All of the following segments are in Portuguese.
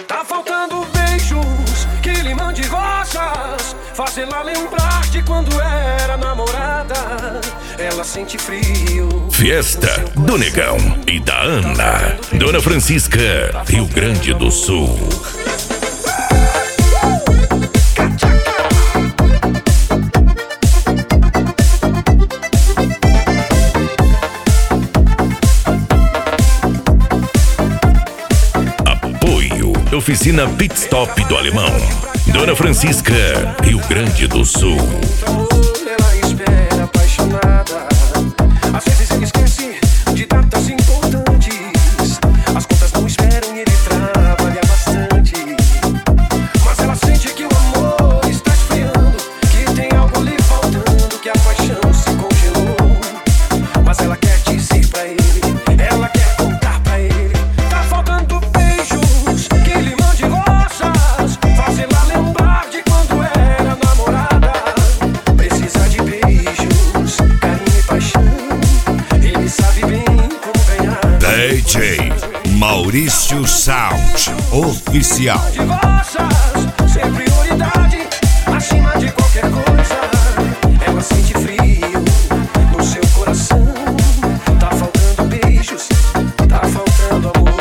Tá faltando beijos que lhe mande rosas, fazê-la lembrar de quando era namorada. Ela sente frio. Fiesta do Negão e da Ana. Dona Francisca, Rio Grande do Sul. Oficina Pit Stop do Alemão. Dona Francisca, Rio Grande do Sul. Ela espera apaixonada. Às vezes ele esquece de datas importantes. As contas não esperam e ele trabalha bastante. Mas ela sente que o amor está esfriando, que tem algo lhe faltando, que a paixão se congelou. Mas ela quer dizer pra ele, ela quer contar pra ele. Tá faltando beijos que lhe mande rosas, fazê-la lembrar de quando era namorada. Precisa de beijos, carinho e paixão. Ele sabe bem como ganhar. DJ Maurício Sound Oficial. De rosas, ser prioridade, acima de qualquer coisa. Ela sente frio no seu coração. Tá faltando beijos, tá faltando amor.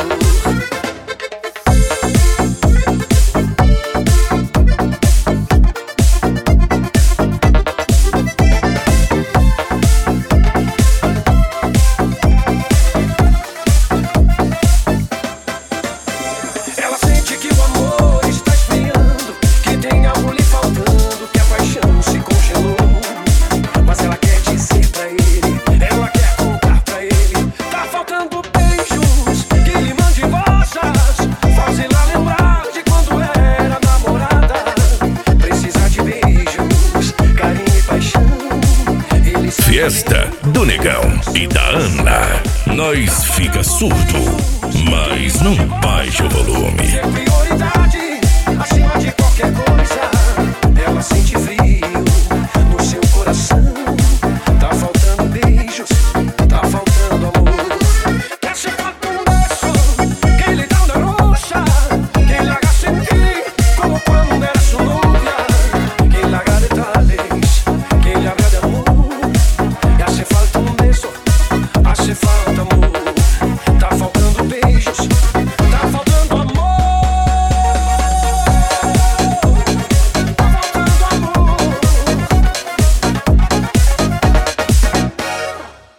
Ela sente que o amor está esfriando, que tem algo lhe faltando, que a paixão se congelou. Mas ela quer dizer pra ele, ela quer contar pra ele. Tá faltando beijos que lhe mande rosas, fazê-la lembrar de quando era namorada. Precisa de beijos, carinho e paixão. Ele sabe Fiesta do Negão e da Ana. Nós fica surdo, mas não baixa o volume. ser prioridade, acima de qualquer coisa. Ela sente frio no seu coração. Tá faltando beijos, tá faltando amor. Quer ser feito um beijo que lhe dá uma roxa, que lhe haga sentir como quando era sua novia, que lhe haga detalles, que lhe haga de amor. E hace falta un beso, hace falta amor.